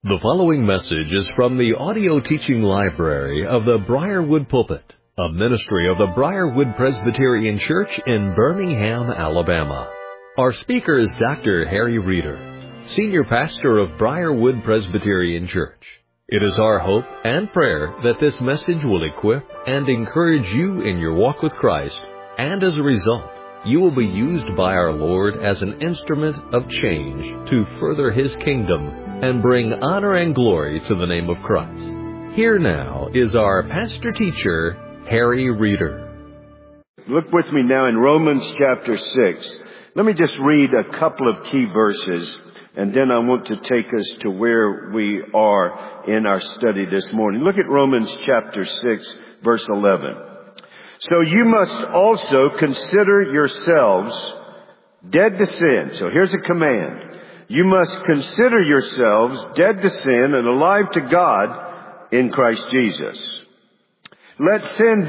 The following message is from the audio teaching library of the Briarwood Pulpit, a ministry of the Briarwood Presbyterian Church in Birmingham, Alabama. Our speaker is Dr. Harry Reeder, Senior Pastor of Briarwood Presbyterian Church. It is our hope and prayer that this message will equip and encourage you in your walk with Christ, and as a result, you will be used by our Lord as an instrument of change to further His kingdom and bring honor and glory to the name of Christ. Here now is our pastor-teacher, Harry Reeder. Look with me now in Romans chapter 6. Let me just read a couple of key verses, and then I want to take us to where we are in our study this morning. Look at Romans chapter 6, verse 11. So you must also consider yourselves dead to sin. So here's a command. You must consider yourselves dead to sin and alive to God in Christ Jesus. Let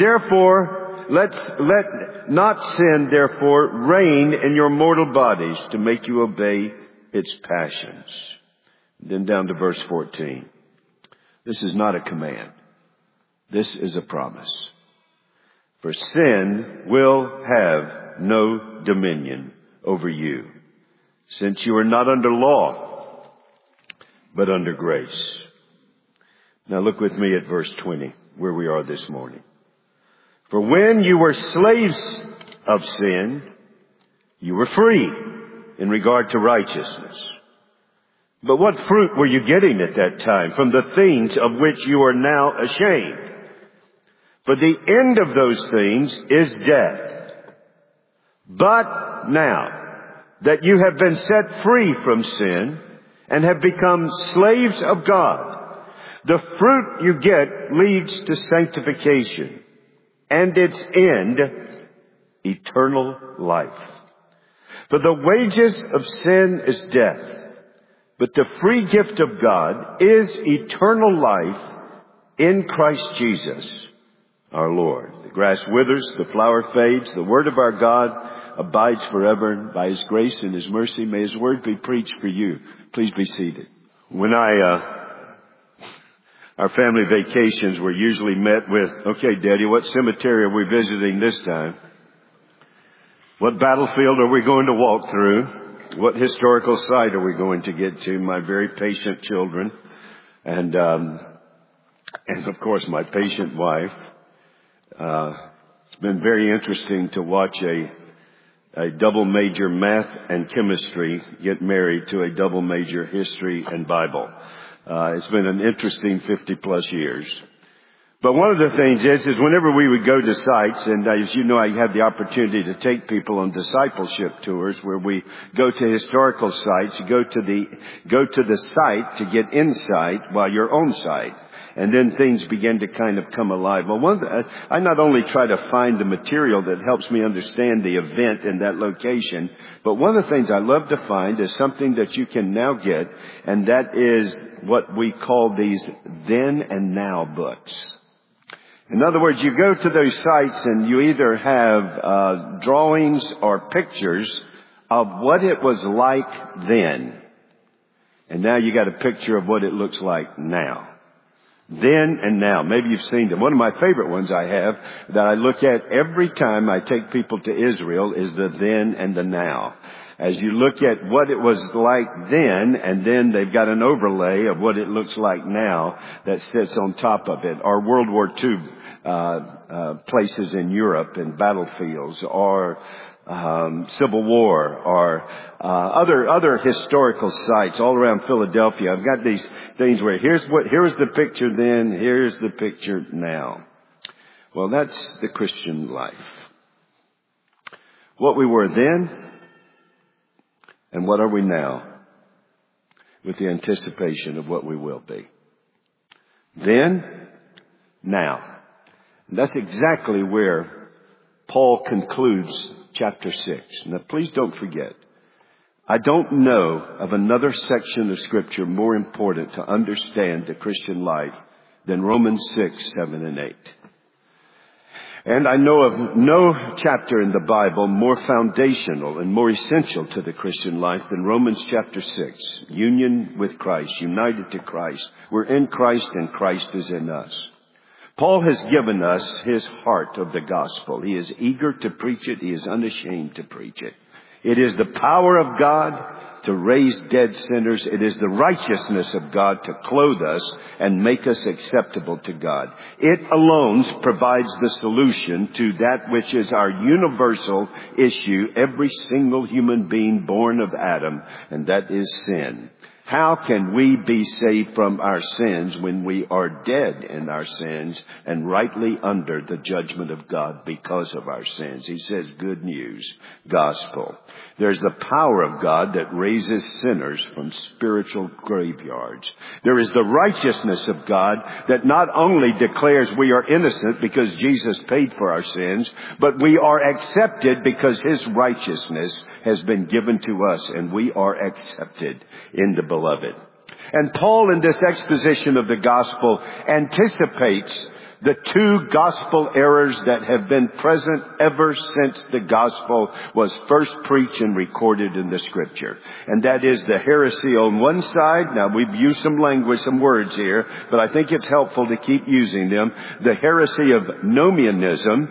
not sin therefore reign in your mortal bodies to make you obey its passions. Then down to verse 14. This is not a command. This is a promise. For sin will have no dominion over you, since you are not under law, but under grace. Now look with me at verse 20, where we are this morning. For when you were slaves of sin, you were free in regard to righteousness. But what fruit were you getting at that time from the things of which you are now ashamed? For the end of those things is death. But now that you have been set free from sin and have become slaves of God, the fruit you get leads to sanctification, and its end, eternal life. For the wages of sin is death, but the free gift of God is eternal life in Christ Jesus, our Lord. The grass withers, the flower fades, the word of our God abides forever, and by His grace and His mercy may His word be preached for you. Please be seated. When our family vacations were usually met with, okay, Daddy, what cemetery are we visiting this time? What battlefield are we going to walk through? What historical site are we going to get to? My very patient children and of course my patient wife. It's been very interesting to watch a double major math and chemistry get married to a double major history and Bible. It's been an interesting 50 plus years. But one of the things is whenever we would go to sites, and as you know, I have the opportunity to take people on discipleship tours where we go to historical sites, you go to the site to get insight while you're on site. And then things begin to kind of come alive. Well, I not only try to find the material that helps me understand the event in that location, but one of the things I love to find is something that you can now get, and that is what we call these then and now books. In other words, you go to those sites and you either have drawings or pictures of what it was like then. And now you got a picture of what it looks like now. Then and now. Maybe you've seen them. One of my favorite ones I have that I look at every time I take people to Israel is the then and the now. As you look at what it was like then, and then they've got an overlay of what it looks like now that sits on top of it. Or World War II places in Europe and battlefields, or Civil War, or other historical sites all around Philadelphia. I've got these things where here's the picture then, here's the picture now. Well, that's the Christian life. What we were then, and what are we now, with the anticipation of what we will be. Then, now. And that's exactly where Paul concludes chapter 6. Now, please don't forget, I don't know of another section of Scripture more important to understand the Christian life than Romans 6, 7, and 8. And I know of no chapter in the Bible more foundational and more essential to the Christian life than Romans chapter 6. Union with Christ, united to Christ. We're in Christ and Christ is in us. Paul has given us his heart of the gospel. He is eager to preach it. He is unashamed to preach it. It is the power of God to raise dead sinners. It is the righteousness of God to clothe us and make us acceptable to God. It alone provides the solution to that which is our universal issue, every single human being born of Adam, and that is sin. How can we be saved from our sins when we are dead in our sins and rightly under the judgment of God because of our sins? He says good news, gospel. There's the power of God that raises sinners from spiritual graveyards. There is the righteousness of God that not only declares we are innocent because Jesus paid for our sins, but we are accepted because his righteousness has been given to us and we are accepted in the beloved. And Paul in this exposition of the gospel anticipates the two gospel errors that have been present ever since the gospel was first preached and recorded in the scripture. And that is the heresy on one side. Now we've used some language, some words here, but I think it's helpful to keep using them. The heresy of nomianism,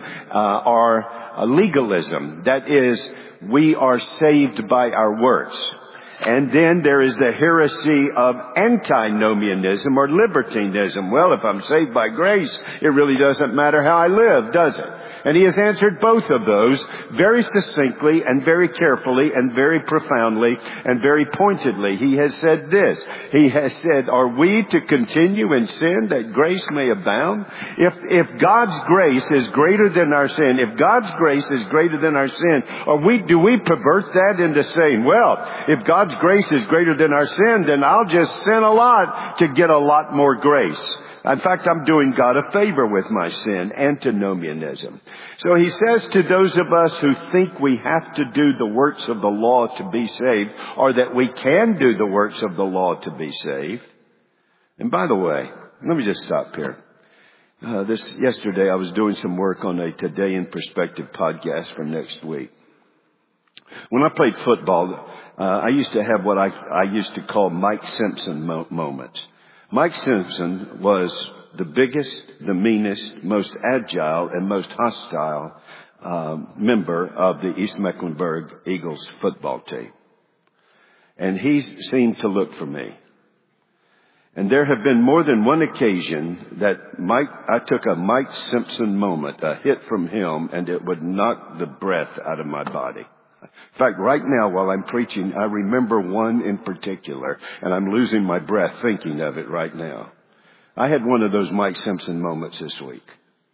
or legalism. That is, we are saved by our works. And then there is the heresy of antinomianism or libertinism. Well, if I'm saved by grace, it really doesn't matter how I live, does it? And he has answered both of those very succinctly and very carefully and very profoundly and very pointedly. He has said this. He has said, are we to continue in sin that grace may abound? If God's grace is greater than our sin, if God's grace is greater than our sin, do we pervert that into saying, well, if God's grace is greater than our sin, then I'll just sin a lot to get a lot more grace. In fact, I'm doing God a favor with my sin, antinomianism. So he says to those of us who think we have to do the works of the law to be saved, or that we can do the works of the law to be saved. And by the way, let me just stop here. Yesterday I was doing some work on a Today in Perspective podcast for next week. When I played football, I used to have what I used to call Mike Simpson moments. Mike Simpson was the biggest, the meanest, most agile, and most hostile member of the East Mecklenburg Eagles football team. And he seemed to look for me. And there have been more than one occasion that I took a Mike Simpson moment, a hit from him, and it would knock the breath out of my body. In fact, right now while I'm preaching, I remember one in particular, and I'm losing my breath thinking of it right now. I had one of those Mike Simpson moments this week.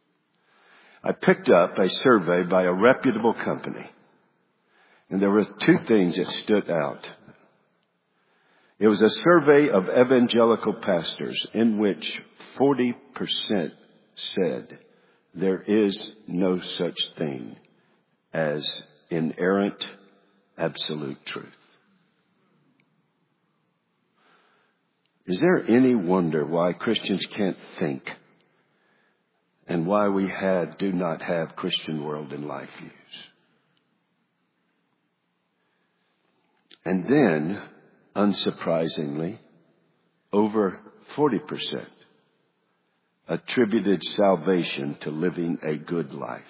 I picked up a survey by a reputable company, and there were two things that stood out. It was a survey of evangelical pastors in which 40% said there is no such thing as inerrant, absolute truth. Is there any wonder why Christians can't think and why we do not have Christian world and life views? And then, unsurprisingly, over 40% attributed salvation to living a good life.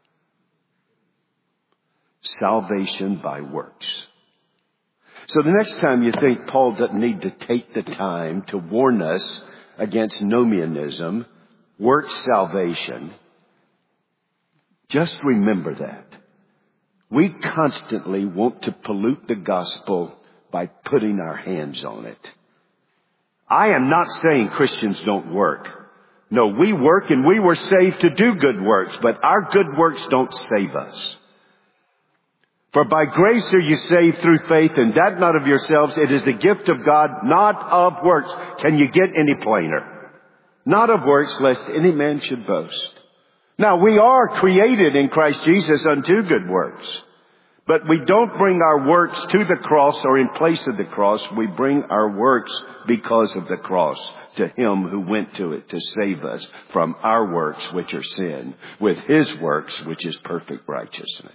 Salvation by works. So the next time you think Paul doesn't need to take the time to warn us against nomianism, works salvation, just remember that. We constantly want to pollute the gospel by putting our hands on it. I am not saying Christians don't work. No, we work and we were saved to do good works, but our good works don't save us. For by grace are you saved through faith, and that not of yourselves. It is the gift of God, not of works. Can you get any plainer? Not of works, lest any man should boast. Now, we are created in Christ Jesus unto good works. But we don't bring our works to the cross or in place of the cross. We bring our works because of the cross to Him who went to it to save us from our works, which are sin, with His works, which is perfect righteousness.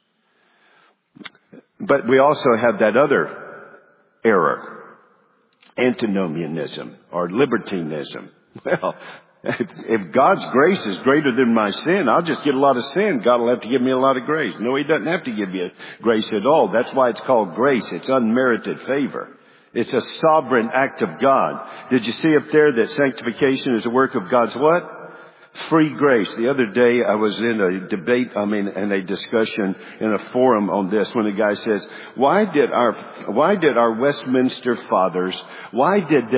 But we also have that other error, antinomianism or libertinism. Well, if God's grace is greater than my sin, I'll just get a lot of sin. God will have to give me a lot of grace. No, He doesn't have to give you grace at all. That's why it's called grace. It's unmerited favor. It's a sovereign act of God. Did you see up there that sanctification is a work of God's what? Free grace. The other day I was in a debate, in a discussion in a forum on this when a guy says, why did our Westminster fathers, why did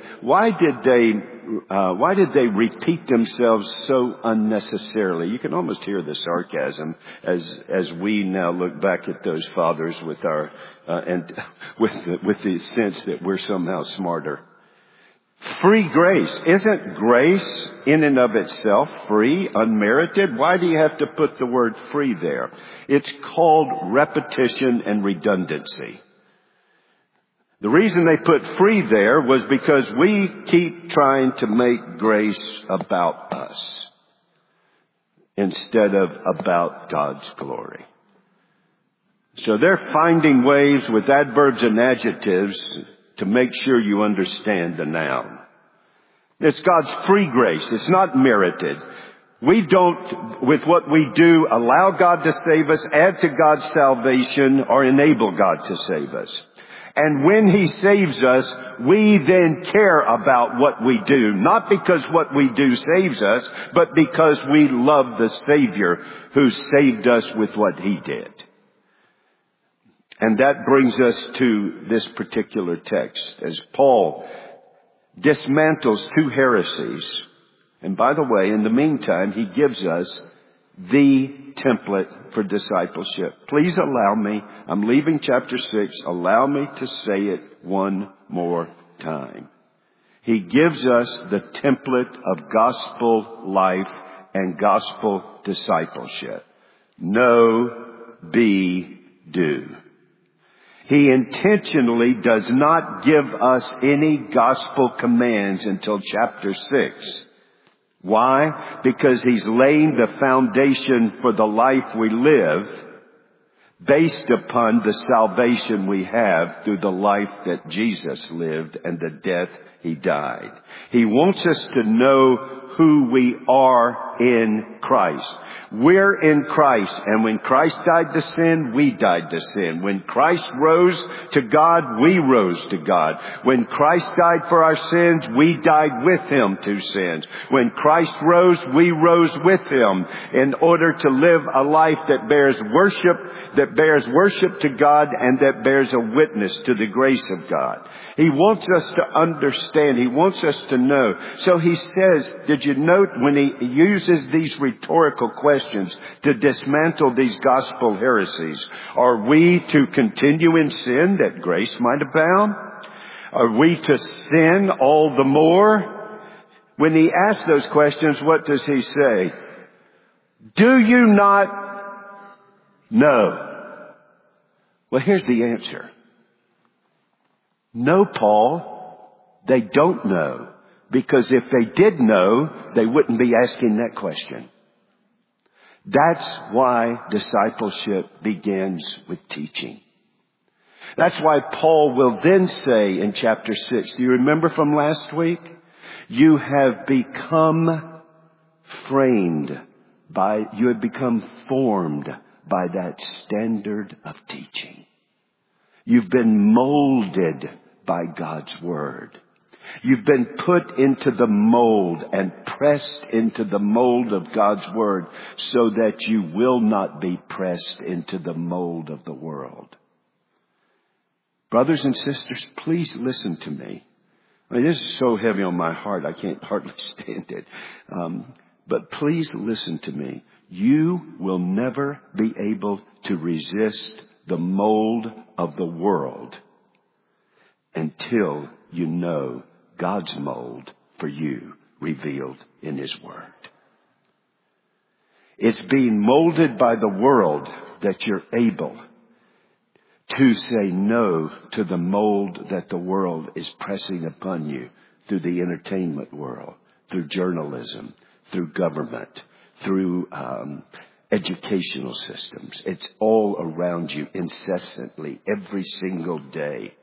they repeat themselves so unnecessarily? You can almost hear the sarcasm as we now look back at those fathers with our, and with the sense that we're somehow smarter. Free grace. Isn't grace in and of itself free, unmerited? Why do you have to put the word free there? It's called repetition and redundancy. The reason they put free there was because we keep trying to make grace about us instead of about God's glory. So they're finding ways with adverbs and adjectives to make sure you understand the noun. It's God's free grace. It's not merited. We don't, with what we do, allow God to save us, add to God's salvation, or enable God to save us. And when He saves us, we then care about what we do. Not because what we do saves us, but because we love the Savior who saved us with what He did. And that brings us to this particular text as Paul dismantles two heresies. And by the way, in the meantime, he gives us the template for discipleship. Please allow me, I'm leaving chapter 6, allow me to say it one more time. He gives us the template of gospel life and gospel discipleship. Know, be, do. He intentionally does not give us any gospel commands until chapter 6. Why? Because He's laying the foundation for the life we live based upon the salvation we have through the life that Jesus lived and the death He died. He wants us to know who we are in Christ. We're in Christ, and when Christ died to sin, we died to sin. When Christ rose to God, we rose to God. When Christ died for our sins, we died with Him to sins. When Christ rose, we rose with Him in order to live a life that bears worship to God and that bears a witness to the grace of God. He wants us to understand. He wants us to know. So he says, did you note when he uses these rhetorical questions to dismantle these gospel heresies? Are we to continue in sin that grace might abound? Are we to sin all the more? When he asks those questions, what does he say? Do you not know? Well, here's the answer. No, Paul, they don't know. Because if they did know, they wouldn't be asking that question. That's why discipleship begins with teaching. That's why Paul will then say in chapter 6, do you remember from last week? You have become formed by that standard of teaching. You've been molded by God's Word. You've been put into the mold and pressed into the mold of God's Word so that you will not be pressed into the mold of the world. Brothers and sisters, please listen to me. This is so heavy on my heart, I can't hardly stand it. But please listen to me. You will never be able to resist the mold of the world until you know God's mold for you revealed in His Word. It's being molded by the world that you're able to say no to the mold that the world is pressing upon you through the entertainment world, through journalism, through government, through educational systems. It's all around you incessantly, every single day.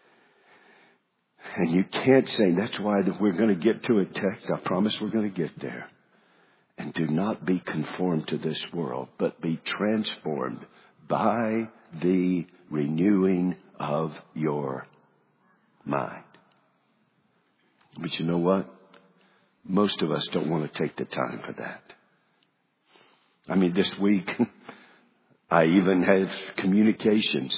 And you can't say, that's why we're going to get to a text. I promise we're going to get there. And do not be conformed to this world, but be transformed by the renewing of your mind. But you know what? Most of us don't want to take the time for that. I mean, this week, I even had communications.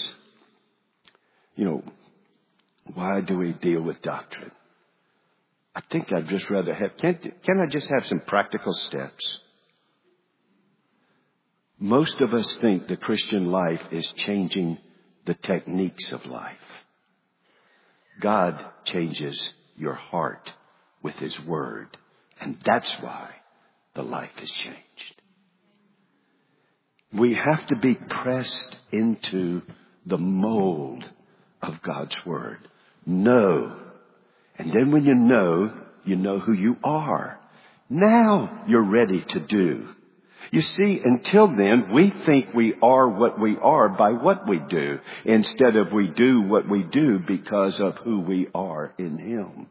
Why do we deal with doctrine? I think I'd just rather have, can I just have some practical steps? Most of us think the Christian life is changing the techniques of life. God changes your heart with His Word. And that's why the life has changed. We have to be pressed into the mold of God's Word. Know. And then when you know who you are. Now you're ready to do. You see, until then, we think we are what we are by what we do, instead of we do what we do because of who we are in Him.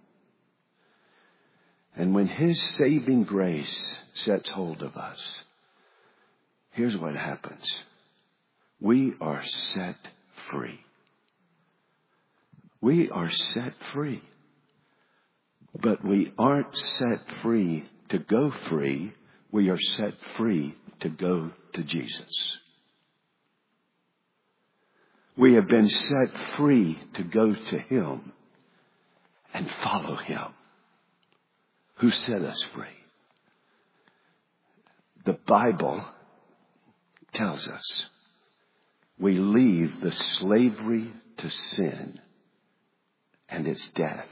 And when His saving grace sets hold of us, here's what happens. We are set free. We are set free. But we aren't set free to go free. We are set free to go to Jesus. We have been set free to go to Him and follow Him who set us free. The Bible tells us we leave the slavery to sin and its death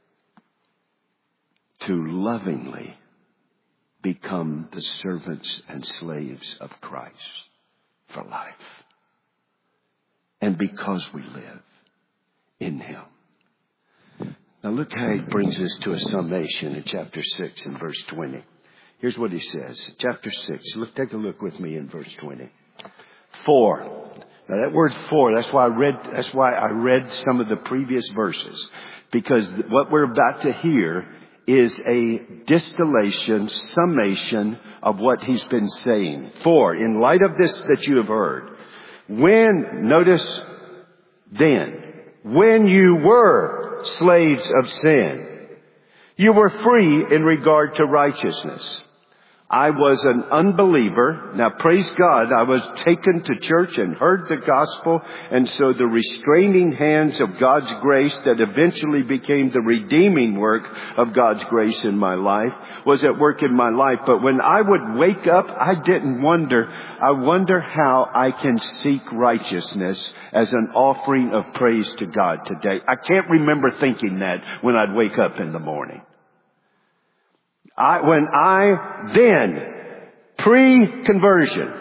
to lovingly become the servants and slaves of Christ for life. And because we live in Him. Now look how He brings this to a summation in chapter 6 and verse 20. Here's what He says. Chapter 6. Take a look with me in verse 20. For. Now that word for, that's why I read some of the previous verses. Because what we're about to hear is a distillation, summation of what He's been saying. For, in light of this that you have heard, notice, when you were slaves of sin, you were free in regard to righteousness. I was an unbeliever. Now, praise God, I was taken to church and heard the gospel. And so the restraining hands of God's grace that eventually became the redeeming work of God's grace in my life was at work in my life. But when I would wake up, I didn't wonder. I wonder how I can seek righteousness as an offering of praise to God today. I can't remember thinking that when I'd wake up in the morning. Pre-conversion,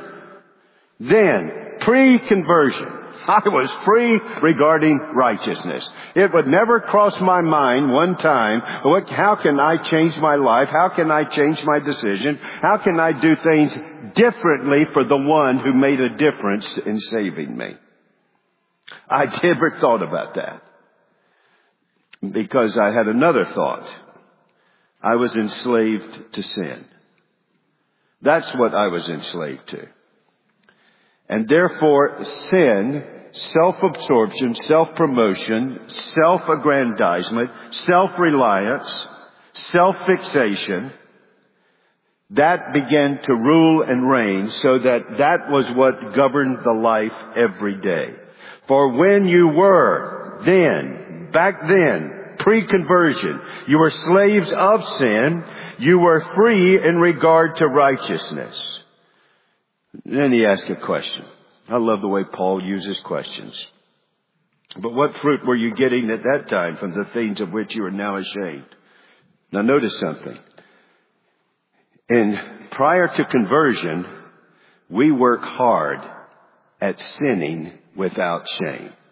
I was free regarding righteousness. It would never cross my mind one time, how can I change my life? How can I change my decision? How can I do things differently for the one who made a difference in saving me? I never thought about that. Because I had another thought. I was enslaved to sin. That's what I was enslaved to. And therefore, sin, self-absorption, self-promotion, self-aggrandizement, self-reliance, self-fixation, that began to rule and reign, so that was what governed the life every day. For when you were back then, pre-conversion, you were slaves of sin. You were free in regard to righteousness. Then he asked a question. I love the way Paul uses questions. But what fruit were you getting at that time from the things of which you are now ashamed? Now notice something. Prior to conversion, we work hard at sinning without shame.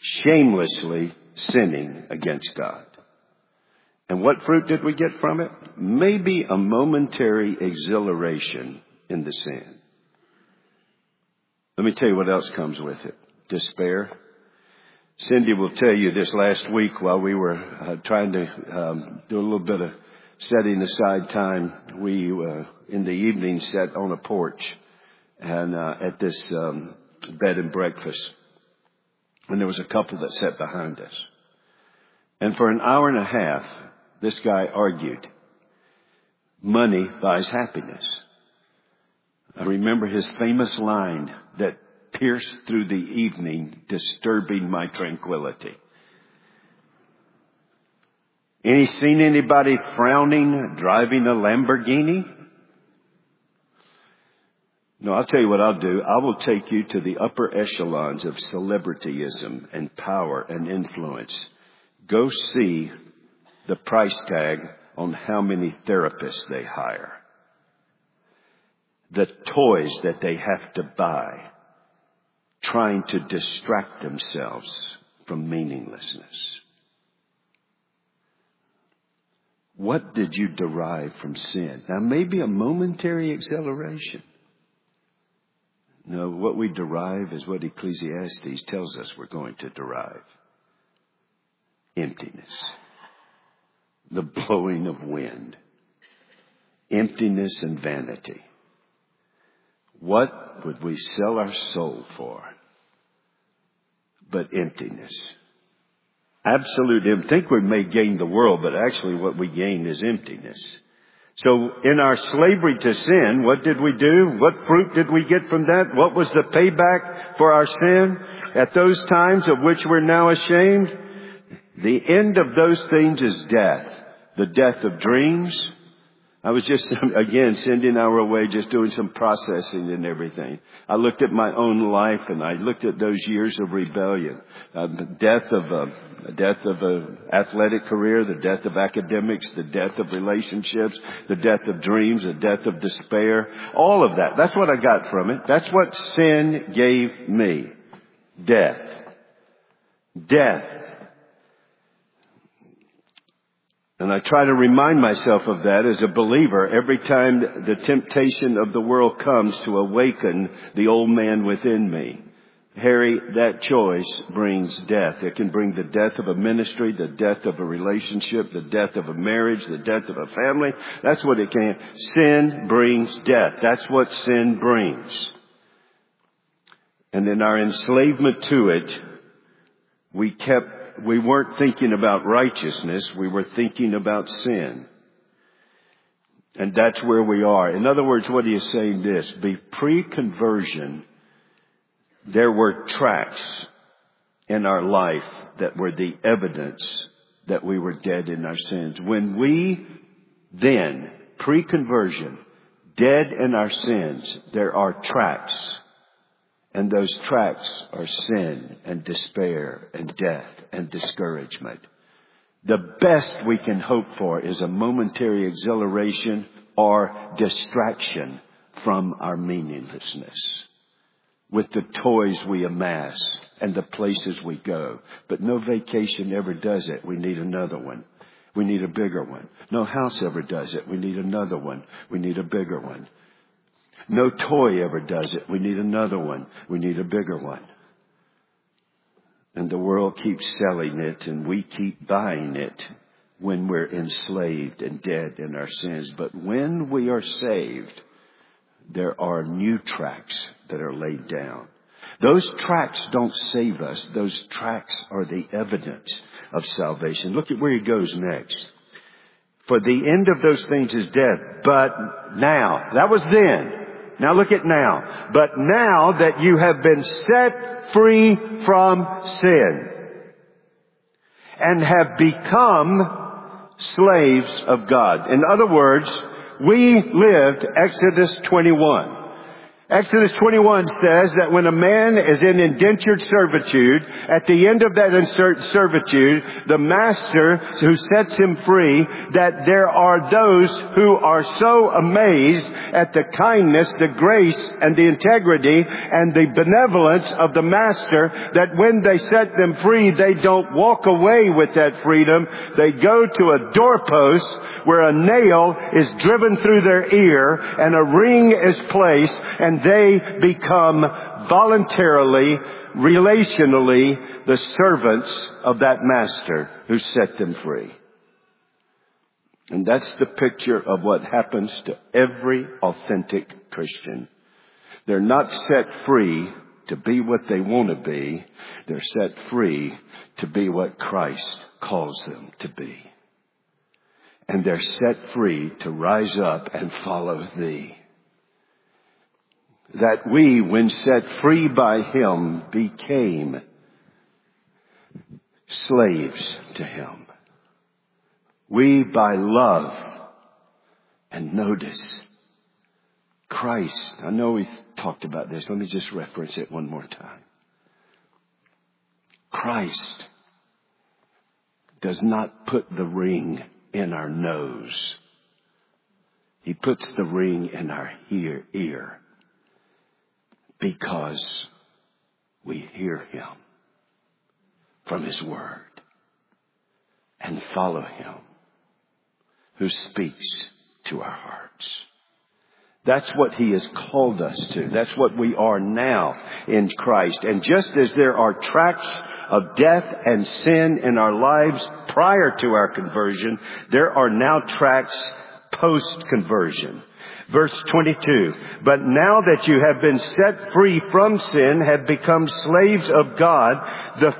shamelessly sinning against God. And what fruit did we get from it? Maybe a momentary exhilaration in the sin. Let me tell you what else comes with it. Despair. Cindy will tell you this last week while we were trying to do a little bit of setting aside time. We, in the evening, sat on a porch and at this bed and breakfast. And there was a couple that sat behind us. And for an hour and a half, this guy argued, money buys happiness. I remember his famous line that pierced through the evening, disturbing my tranquility. Seen anybody frowning, driving a Lamborghini? No, I'll tell you what I'll do. I will take you to the upper echelons of celebrityism and power and influence. Go see the price tag on how many therapists they hire. The toys that they have to buy, trying to distract themselves from meaninglessness. What did you derive from sin? Now, maybe a momentary exhilaration. No, what we derive is what Ecclesiastes tells us we're going to derive. Emptiness. The blowing of wind. Emptiness and vanity. What would we sell our soul for but emptiness? Absolute emptiness. Think we may gain the world, but actually what we gain is emptiness. So in our slavery to sin, what did we do? What fruit did we get from that? What was the payback for our sin at those times of which we're now ashamed? The end of those things is death. The death of dreams. I was just, again, Cindy and I were away just doing some processing and everything. I looked at my own life and I looked at those years of rebellion. The death of an athletic career, the death of academics, the death of relationships, the death of dreams, the death of despair. All of that. That's what I got from it. That's what sin gave me. Death. Death. And I try to remind myself of that as a believer every time the temptation of the world comes to awaken the old man within me. Harry, that choice brings death. It can bring the death of a ministry, the death of a relationship, the death of a marriage, the death of a family. That's what it can. Sin brings death. That's what sin brings. And in our enslavement to it, we weren't thinking about righteousness. We were thinking about sin. And that's where we are. In other words, what he is saying this, pre-conversion, there were tracks in our life that were the evidence that we were dead in our sins. When we then, pre-conversion, dead in our sins, there are tracks. And those tracks are sin and despair and death and discouragement. The best we can hope for is a momentary exhilaration or distraction from our meaninglessness with the toys we amass and the places we go. But no vacation ever does it. We need another one. We need a bigger one. No house ever does it. We need another one. We need a bigger one. No toy ever does it. We need another one. We need a bigger one. And the world keeps selling it and we keep buying it when we're enslaved and dead in our sins. But when we are saved, there are new tracks that are laid down. Those tracks don't save us. Those tracks are the evidence of salvation. Look at where he goes next. For the end of those things is death. But now, that was then. Now look at now. But now that you have been set free from sin and have become slaves of God. In other words, we lived Exodus 21. Exodus 21 says that when a man is in indentured servitude, at the end of that servitude, the master who sets him free, that there are those who are so amazed at the kindness, the grace, and the integrity, and the benevolence of the master, that when they set them free, they don't walk away with that freedom. They go to a doorpost where a nail is driven through their ear and a ring is placed, and they become voluntarily, relationally, the servants of that master who set them free. And that's the picture of what happens to every authentic Christian. They're not set free to be what they want to be. They're set free to be what Christ calls them to be. And they're set free to rise up and follow thee. That we, when set free by Him, became slaves to Him. We, by love, and notice, Christ, I know we've talked about this, let me just reference it one more time. Christ does not put the ring in our nose. He puts the ring in our ear. Because we hear Him from His Word and follow Him who speaks to our hearts. That's what He has called us to. That's what we are now in Christ. And just as there are tracks of death and sin in our lives prior to our conversion, there are now tracks post-conversion. Verse 22, but now that you have been set free from sin, have become slaves of God, the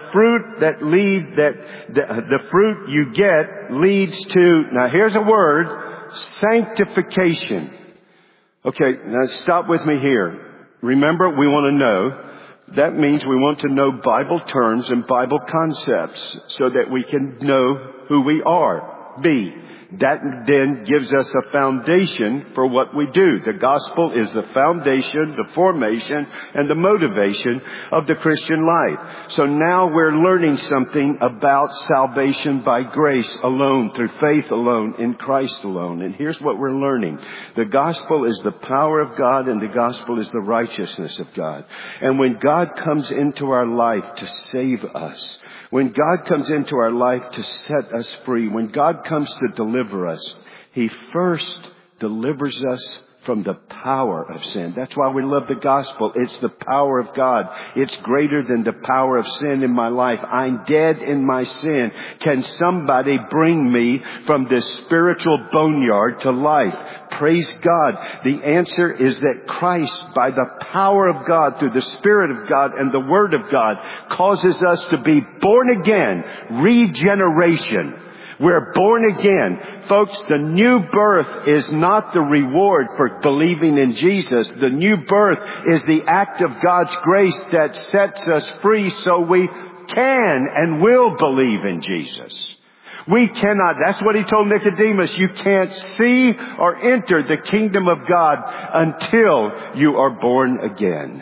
fruit you get leads to, now here's a word, sanctification. Okay, now stop with me here. Remember, we want to know. That means we want to know Bible terms and Bible concepts so that we can know who we are. That then gives us a foundation for what we do. The gospel is the foundation, the formation, and the motivation of the Christian life. So now we're learning something about salvation by grace alone, through faith alone, in Christ alone. And here's what we're learning. The gospel is the power of God, and the gospel is the righteousness of God. And when God comes into our life to save us, when God comes into our life to set us free, when God comes to deliver us, He first delivers us from the power of sin. That's why we love the gospel. It's the power of God. It's greater than the power of sin in my life. I'm dead in my sin. Can somebody bring me from this spiritual boneyard to life? Praise God. The answer is that Christ, by the power of God, through the Spirit of God and the Word of God, causes us to be born again. Regeneration. We're born again. Folks, the new birth is not the reward for believing in Jesus. The new birth is the act of God's grace that sets us free so we can and will believe in Jesus. We cannot, that's what He told Nicodemus, you can't see or enter the kingdom of God until you are born again.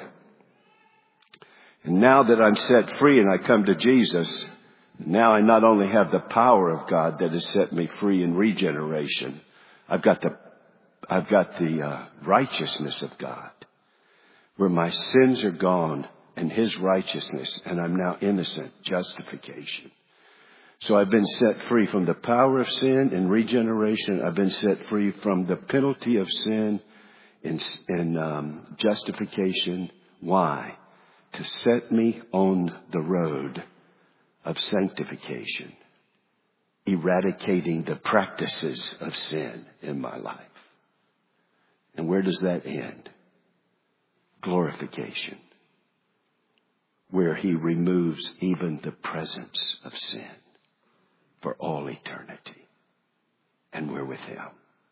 And now that I'm set free and I come to Jesus, now I not only have the power of God that has set me free in regeneration, I've got the righteousness of God, where my sins are gone and His righteousness, and I'm now innocent, justification. So I've been set free from the power of sin in regeneration. I've been set free from the penalty of sin in justification. Why? To set me on the road of sanctification, eradicating the practices of sin in my life. And where does that end? Glorification, where He removes even the presence of sin for all eternity, and we're with Him.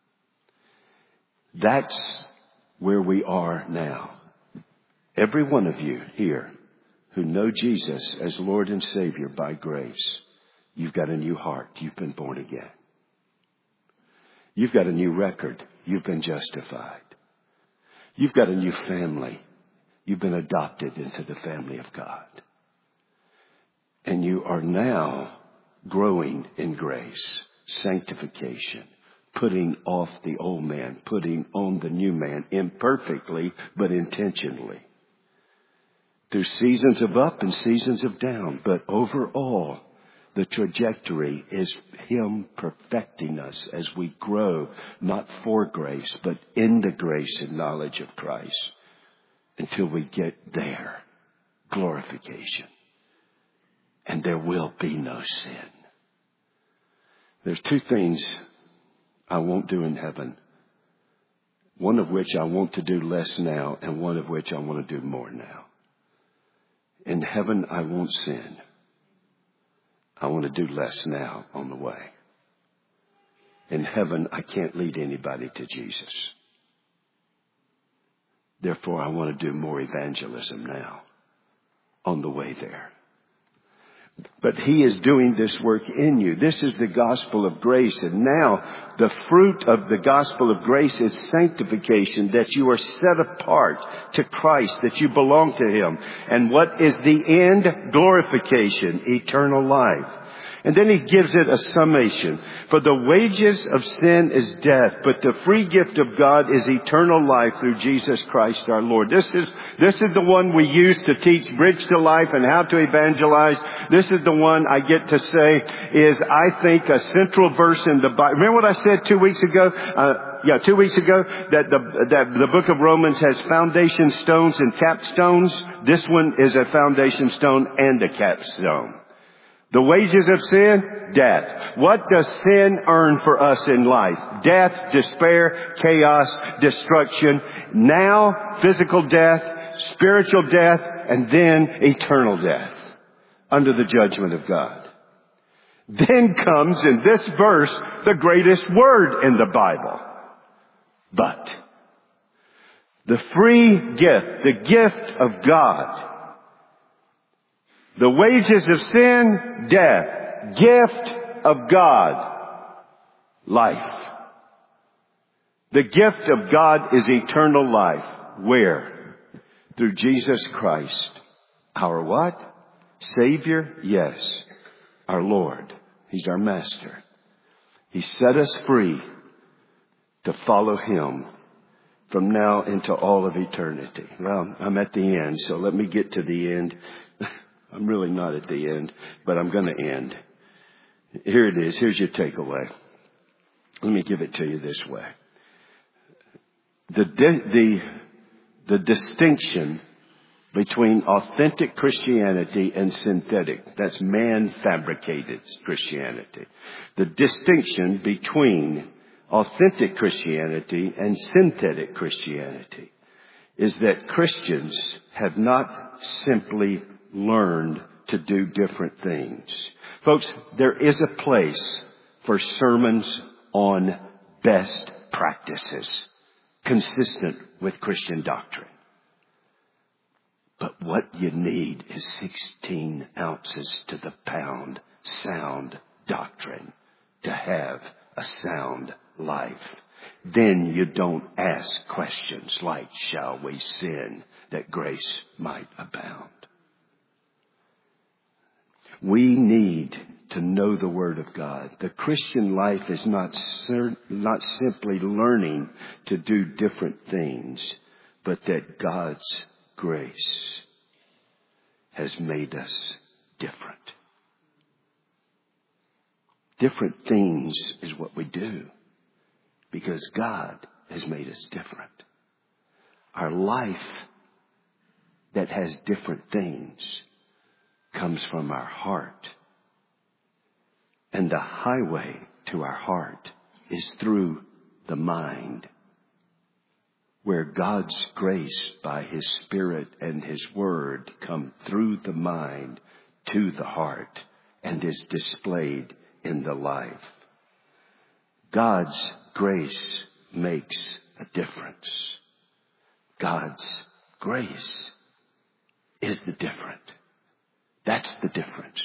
That's where we are now. Every one of you here who know Jesus as Lord and Savior by grace, you've got a new heart. You've been born again. You've got a new record. You've been justified. You've got a new family. You've been adopted into the family of God. And you are now growing in grace, sanctification, putting off the old man, putting on the new man, imperfectly but intentionally. Through seasons of up and seasons of down, but overall, the trajectory is Him perfecting us as we grow, not for grace, but in the grace and knowledge of Christ, until we get there, glorification. And there will be no sin. There's two things I won't do in heaven. One of which I want to do less now, and one of which I want to do more now. In heaven, I won't sin. I want to do less now on the way. In heaven, I can't lead anybody to Jesus. Therefore, I want to do more evangelism now on the way there. But He is doing this work in you. This is the gospel of grace. And now the fruit of the gospel of grace is sanctification, that you are set apart to Christ, that you belong to Him. And what is the end? Glorification, eternal life. And then He gives it a summation. For the wages of sin is death, but the free gift of God is eternal life through Jesus Christ our Lord. This is the one we use to teach Bridge to Life and how to evangelize. This is the one I get to say is, I think, a central verse in the Bible. Remember what I said 2 weeks ago? 2 weeks ago, that the book of Romans has foundation stones and capstones. This one is a foundation stone and a capstone. The wages of sin? Death. What does sin earn for us in life? Death, despair, chaos, destruction. Now, physical death, spiritual death, and then eternal death under the judgment of God. Then comes in this verse the greatest word in the Bible. But the free gift, the gift of God. The wages of sin, death. Gift of God, life. The gift of God is eternal life. Where? Through Jesus Christ. Our what? Savior? Yes. Our Lord. He's our Master. He set us free to follow Him from now into all of eternity. Well, I'm at the end, so let me get to the end. I'm really not at the end, but I'm going to end. Here it is. Here's your takeaway. Let me give it to you this way. The distinction between authentic Christianity and synthetic, that's man-fabricated Christianity. The distinction between authentic Christianity and synthetic Christianity is that Christians have not simply learned to do different things. Folks, there is a place for sermons on best practices consistent with Christian doctrine. But what you need is 16 ounces to the pound sound doctrine to have a sound life. Then you don't ask questions like, shall we sin that grace might abound? We need to know the Word of God. The Christian life is not simply learning to do different things, but that God's grace has made us different. Different things is what we do because God has made us different. Our life that has different things comes from our heart. And the highway to our heart is through the mind, where God's grace by His Spirit and His Word come through the mind to the heart and is displayed in the life. God's grace makes a difference. God's grace is the different. That's the difference.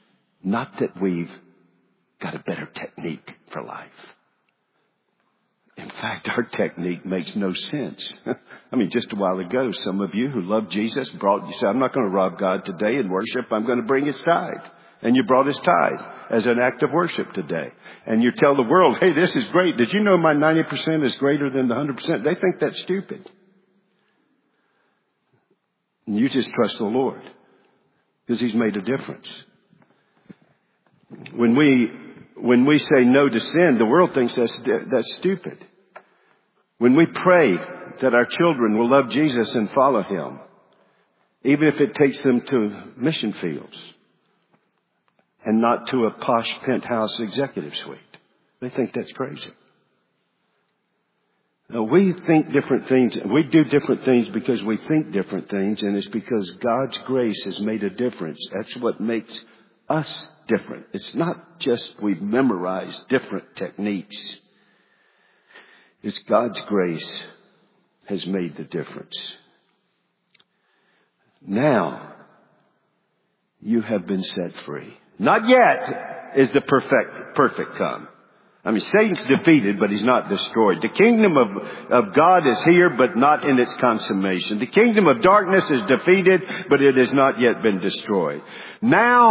Not that we've got a better technique for life. In fact, our technique makes no sense. I mean, just a while ago, some of you who love Jesus you said, I'm not going to rob God today in worship. I'm going to bring his tithe. And you brought his tithe as an act of worship today. And you tell the world, hey, this is great. Did you know my 90% is greater than the 100%? They think that's stupid. And you just trust the Lord because he's made a difference. When we say no to sin, the world thinks that's stupid. When we pray that our children will love Jesus and follow him, even if it takes them to mission fields and not to a posh penthouse executive suite, they think that's crazy. Now, we think different things. We do different things because we think different things, and it's because God's grace has made a difference. That's what makes us different. It's not just we've memorized different techniques. It's God's grace has made the difference. Now, you have been set free. Not yet is the perfect come. I mean, Satan's defeated, but he's not destroyed. The kingdom of God is here, but not in its consummation. The kingdom of darkness is defeated, but it has not yet been destroyed. Then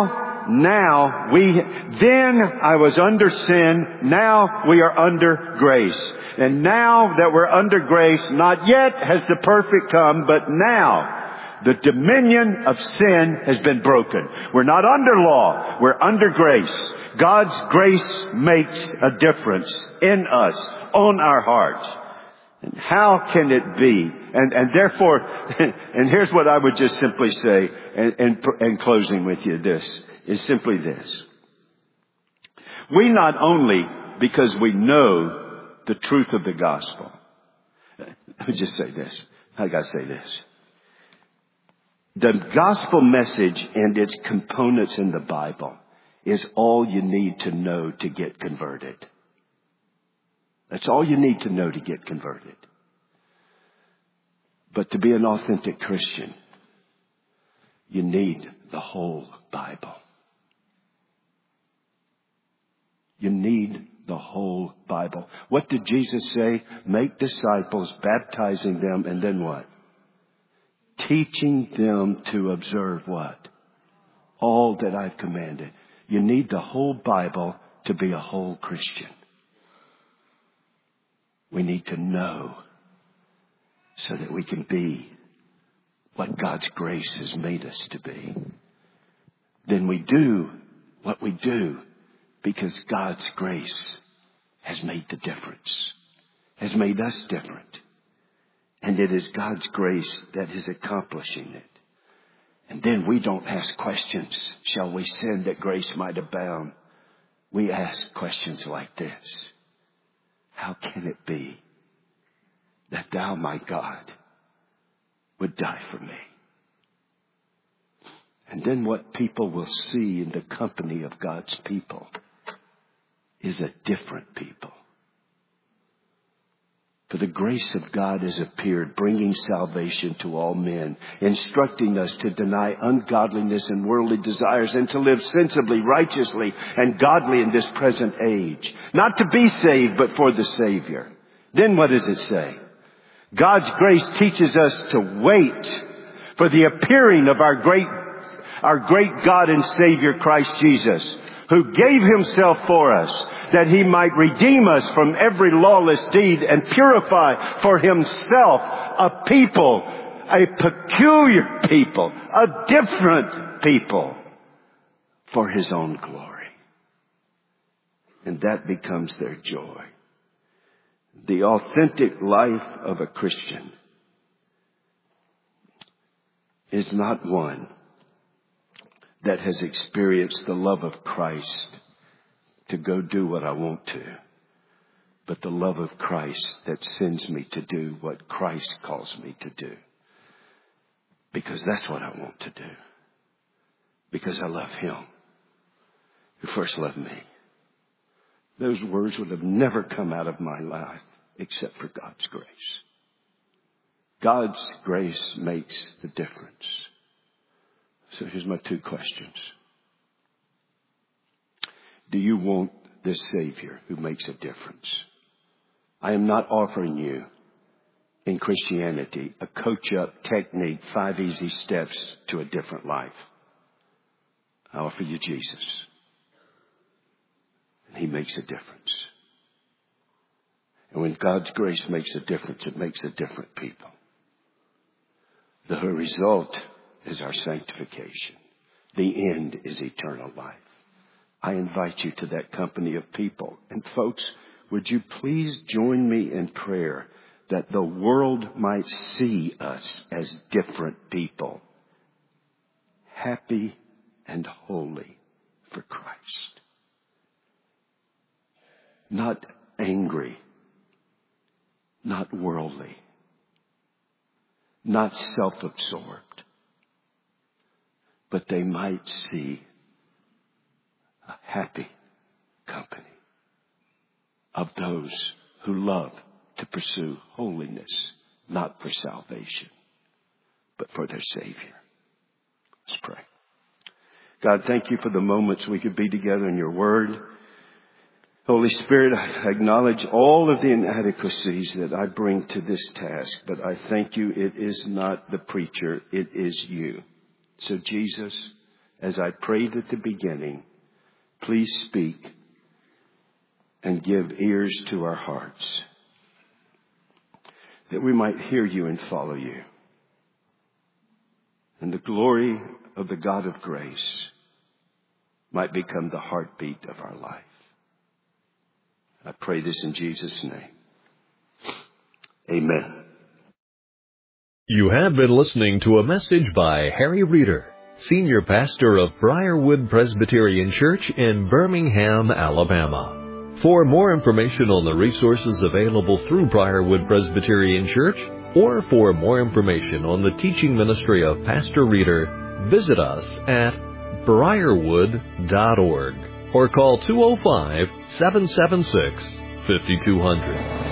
I was under sin. Now we are under grace. And now that we're under grace, not yet has the perfect come, but now the dominion of sin has been broken. We're not under law. We're under grace. God's grace makes a difference in us, on our hearts. And how can it be? And therefore, and here's what I would just simply say, and closing with you, this is simply this. We not only, because we know the truth of the gospel, let me just say this. I gotta say this. The gospel message and its components in the Bible is all you need to know to get converted. That's all you need to know to get converted. But to be an authentic Christian, you need the whole Bible. You need the whole Bible. What did Jesus say? Make disciples, baptizing them, and then what? Teaching them to observe what? All that I've commanded. You need the whole Bible to be a whole Christian. We need to know so that we can be what God's grace has made us to be. Then we do what we do because God's grace has made the difference, has made us different. And it is God's grace that is accomplishing it. And then we don't ask questions, shall we sin that grace might abound? We ask questions like this. How can it be that thou, my God, would die for me? And then what people will see in the company of God's people is a different people. For the grace of God has appeared, bringing salvation to all men, instructing us to deny ungodliness and worldly desires and to live sensibly, righteously, and godly in this present age. Not to be saved, but for the Savior. Then what does it say? God's grace teaches us to wait for the appearing of our great God and Savior, Christ Jesus, who gave himself for us, that he might redeem us from every lawless deed and purify for himself a people, a peculiar people, a different people for his own glory. And that becomes their joy. The authentic life of a Christian is not one that has experienced the love of Christ to go do what I want to, but the love of Christ that sends me to do what Christ calls me to do. Because that's what I want to do. Because I love him who first loved me. Those words would have never come out of my life except for God's grace. God's grace makes the difference. So here's my two questions. Do you want this Savior who makes a difference? I am not offering you in Christianity a coach-up technique, 5 easy steps to a different life. I offer you Jesus. And He makes a difference. And when God's grace makes a difference, it makes a different people. The result is our sanctification. The end is eternal life. I invite you to that company of people. And folks, would you please join me in prayer that the world might see us as different people, happy and holy for Christ. Not angry, not worldly, not self-absorbed, but they might see a happy company of those who love to pursue holiness, not for salvation, but for their Savior. Let's pray. God, thank you for the moments we could be together in your word. Holy Spirit, I acknowledge all of the inadequacies that I bring to this task, but I thank you it is not the preacher, it is you. So Jesus, as I prayed at the beginning, please speak and give ears to our hearts, that we might hear you and follow you. And the glory of the God of grace might become the heartbeat of our life. I pray this in Jesus' name. Amen. You have been listening to a message by Harry Reeder, Senior Pastor of Briarwood Presbyterian Church in Birmingham, Alabama. For more information on the resources available through Briarwood Presbyterian Church, or for more information on the teaching ministry of Pastor Reeder, visit us at briarwood.org or call 205-776-5200.